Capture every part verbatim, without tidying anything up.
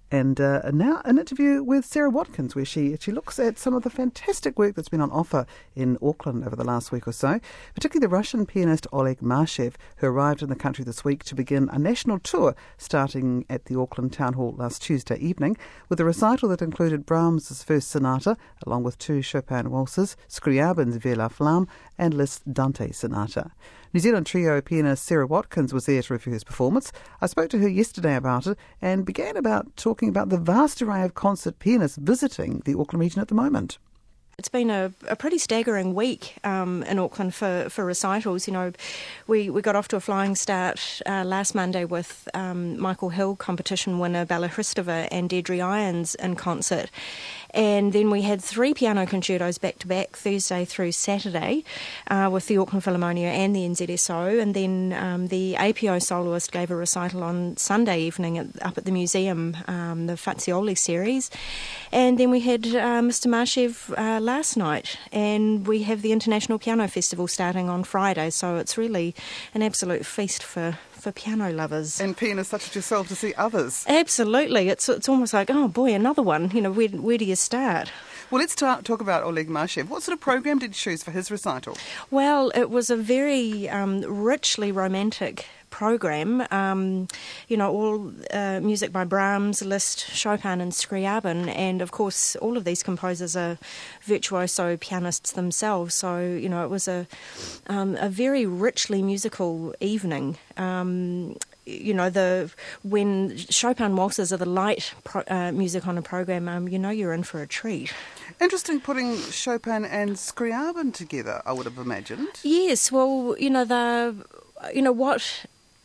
And uh, now an interview with Sarah Watkins, where she she looks at some of the fantastic work that's been on offer in Auckland over the last week or so, particularly the Russian pianist Oleg Marshev, who arrived in the country this week to begin a national tour starting at the Auckland Town Hall last Tuesday evening, with a recital that included Brahms' first sonata, along with two Chopin waltzes, Scriabin's Vers la Flamme, and Liszt's Dante sonata. New Zealand trio pianist Sarah Watkins was there to review his performance. I spoke to her yesterday about it and began about talking about the vast array of concert pianists visiting the Auckland region at the moment. It's been a, a pretty staggering week um, in Auckland for, for recitals. You know, we, we got off to a flying start uh, last Monday with um, Michael Hill competition winner Bella Hristova and Deirdre Irons in concert. And then we had three piano concertos back-to-back, Thursday through Saturday, uh, with the Auckland Philharmonia and the N Z S O. And then um, the A P O soloist gave a recital on Sunday evening at, up at the museum, um, the Fazioli series. And then we had uh, Mister Marshev uh, last night. And we have the International Piano Festival starting on Friday. So it's really an absolute feast for... for piano lovers. And pianists such as yourself to see others. Absolutely. It's it's almost like, oh boy, another one. You know, where, where do you start? Well, let's ta- talk about Oleg Marshev. What sort of program did you choose for his recital? Well, it was a very um, richly romantic program. Um, you know, all uh, music by Brahms, Liszt, Chopin and Scriabin, and of course all of these composers are virtuoso pianists themselves, so you know it was a um, a very richly musical evening. Um, you know, the when Chopin waltzes are the light pro, uh, music on a program, um, you know you're in for a treat. Interesting putting Chopin and Scriabin together, I would have imagined. Yes, well, you know, the you know what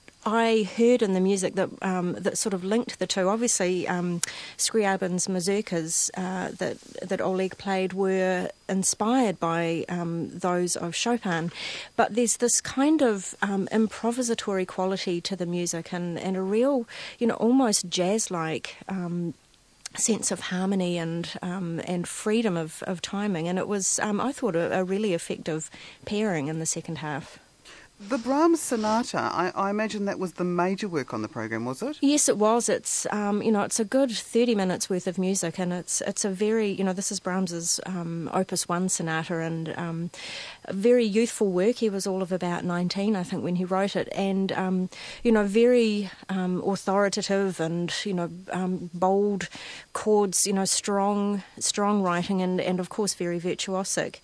I heard in the music that um, that sort of linked the two. Obviously, um, Scriabin's mazurkas uh, that that Oleg played were inspired by um, those of Chopin, but there's this kind of um, improvisatory quality to the music and, and a real, you know, almost jazz-like um, sense of harmony and um, and freedom of, of timing. And it was, um, I thought, a, a really effective pairing in the second half. The Brahms Sonata, I, I imagine that was the major work on the program, was it? Yes, it was. It's um, you know, it's a good thirty minutes worth of music, and it's it's a very, you know, this is Brahms's um, Opus One sonata, and um, a very youthful work. He was all of about nineteen, I think, when he wrote it, and um, you know, very um, authoritative and you know, um, bold chords, you know, strong strong writing, and, and of course very virtuosic.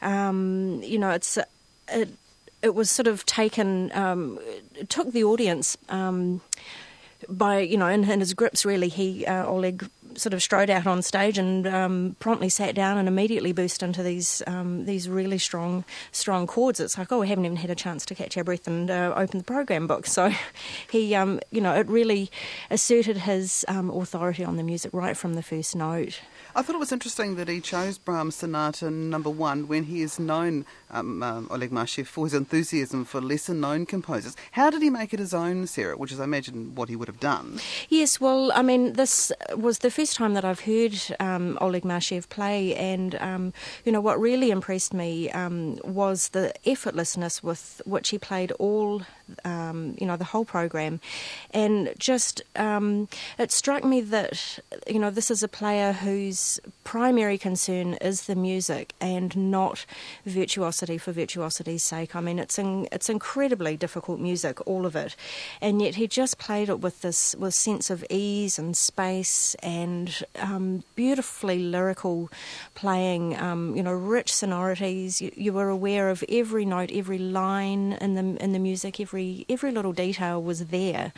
Um, you know, it's it. It was sort of taken, um, it took the audience um, by, you know, in, in his grips, really. He, uh, Oleg, sort of strode out on stage and um, promptly sat down and immediately burst into these um, these really strong strong chords. It's like, oh, we haven't even had a chance to catch our breath and uh, open the program book. So he, um, you know, it really asserted his um, authority on the music right from the first note. I thought it was interesting that he chose Brahms Sonata number one when he is known, um, um, Oleg Marshev, for his enthusiasm for lesser-known composers. How did he make it his own, Sarah, which is, I imagine, what he would have done? Yes, well, I mean, this was the first time that I've heard um, Oleg Marshev play, and, um, you know, what really impressed me um, was the effortlessness with which he played all, um, you know, the whole program. And just, um, it struck me that, you know, this is a player whose primary concern is the music and not virtuosity for virtuosity's sake. I mean, it's in, it's incredibly difficult music, all of it, and yet he just played it with this with sense of ease and space and um, beautifully lyrical playing. Um, you know, rich sonorities. You, you were aware of every note, every line in the in the music. Every every little detail was there.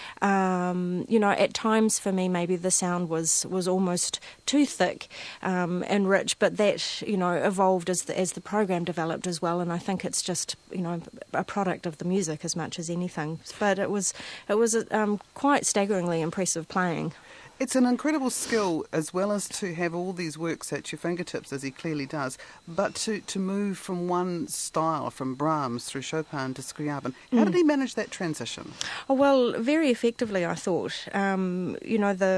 Um, you know, at times for me, maybe the sound was, was almost too thick um, and rich, but that, you know, evolved as the, as the program developed as well. And I think it's just, you know, a product of the music as much as anything. But it was it was um, quite staggeringly impressive playing. It's an incredible skill, as well as to have all these works at your fingertips, as he clearly does, but to, to move from one style, from Brahms through Chopin to Scriabin. How mm. did he manage that transition? Oh, well, very effectively, I thought. Um, you know, the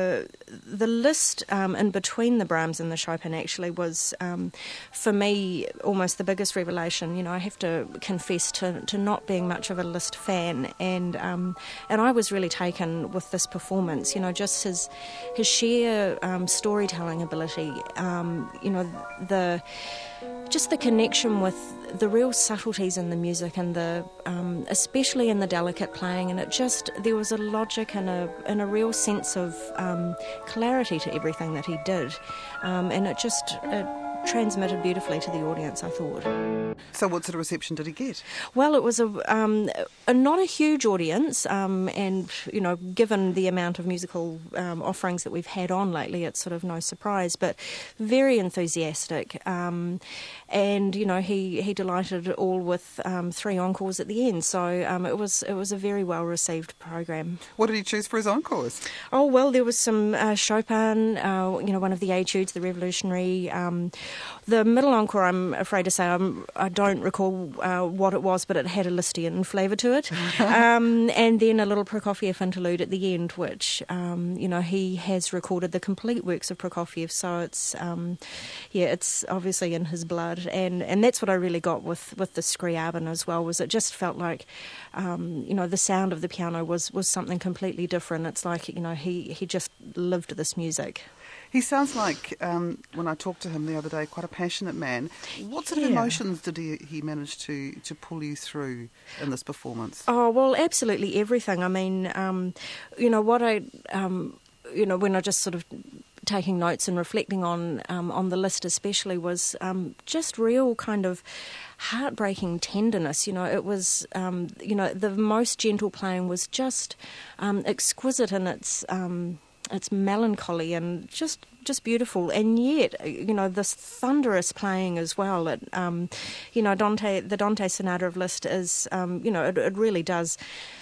the list um, in between the Brahms and the Chopin actually was, um, for me, almost the biggest revelation. You know, I have to confess to, to not being much of a Liszt fan, and um, and I was really taken with this performance. You know, just his his sheer um, storytelling ability. Um, you know, the just the connection with the real subtleties in the music, and the um, especially in the delicate playing, and it just there was a logic and a and a real sense of um, clarity to everything that he did, um, and it just it transmitted beautifully to the audience, I thought. So what sort of reception did he get? Well, it was a, um, a not a huge audience, um, and you know, given the amount of musical um, offerings that we've had on lately, it's sort of no surprise. But very enthusiastic, um, and you know, he, he delighted all with um, three encores at the end. So um, it was it was a very well received program. What did he choose for his encores? Oh well, there was some uh, Chopin, uh, you know, one of the Etudes, the Revolutionary. Um, the middle encore, I'm afraid to say, I'm, I don't recall uh, what it was, but it had a Lisztian flavour to it. um, and then a little Prokofiev interlude at the end, which, um, you know, he has recorded the complete works of Prokofiev, so it's, um, yeah, it's obviously in his blood. And, and that's what I really got with, with the Scriabin as well, was it just felt like, um, you know, the sound of the piano was, was something completely different. It's like, you know, he, he just lived this music. He sounds like, um, when I talked to him the other day, quite a passionate man. What sort of Yeah. emotions did he, he manage to, to pull you through in this performance? Oh, well, absolutely everything. I mean, um, you know, what I, um, you know, when I just sort of taking notes and reflecting on um, on the list especially was um, just real kind of heartbreaking tenderness. You know, it was, um, you know, the most gentle playing was just um, exquisite in its... Um, It's melancholy and just just beautiful, and yet, you know, this thunderous playing as well. It, um, you know, Dante, the Dante Sonata of Liszt is, um, you know, it, it really does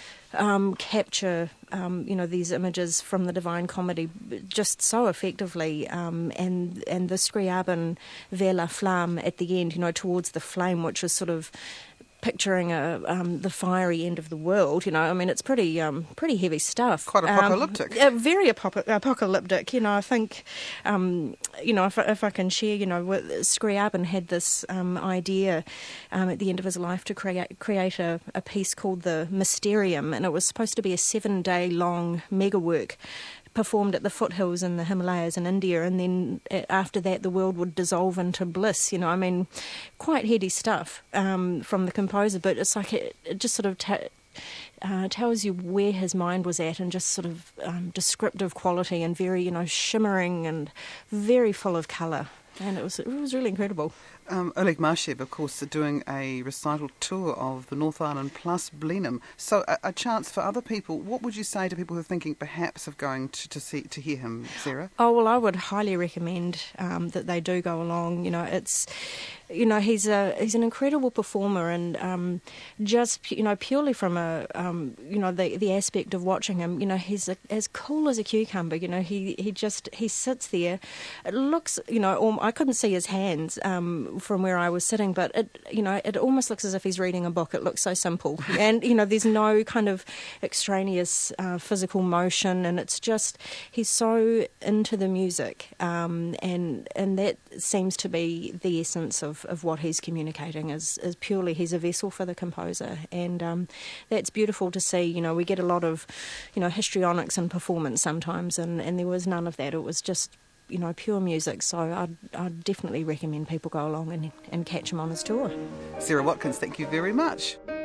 um, capture, um, you know, these images from the Divine Comedy just so effectively, um, and and the Scriabin vers la flamme at the end, you know, towards the flame, which is sort of picturing a, um, the fiery end of the world. You know, I mean, it's pretty um, pretty heavy stuff. Quite apocalyptic. Um, uh, very apo- apocalyptic. You know, I think, um, you know, if, if I can share, you know, Scriabin had this um, idea um, at the end of his life to create create a, a piece called the Mysterium, and it was supposed to be a seven-day-long mega work performed at the foothills in the Himalayas in India, and then after that the world would dissolve into bliss. You know, I mean, quite heady stuff um, from the composer, but it's like it, it just sort of ta- uh, tells you where his mind was at, and just sort of um, descriptive quality, and very, you know, shimmering and very full of colour. And it was it was really incredible. Um, Oleg Marshev, of course, are doing a recital tour of the North Island plus Blenheim. So a, a chance for other people. What would you say to people who are thinking perhaps of going to, to see to hear him, Sarah? Oh, well, I would highly recommend um, that they do go along. You know, it's, you know, he's a he's an incredible performer, and um, just, you know, purely from a, um, you know, the the aspect of watching him, you know, he's a, as cool as a cucumber. You know, he, he just, he sits there. It looks, you know, I couldn't see his hands um, from where I was sitting, but it, you know, it almost looks as if he's reading a book. It looks so simple, and you know, there's no kind of extraneous uh, physical motion, and it's just, he's so into the music, um, and and that seems to be the essence of, of what he's communicating. Is is purely he's a vessel for the composer, and um, that's beautiful to see. You know, we get a lot of, you know, histrionics in performance sometimes, and, and there was none of that. It was just, you know, pure music. So I'd, I'd definitely recommend people go along and, and catch him on his tour. Sarah Watkins, thank you very much.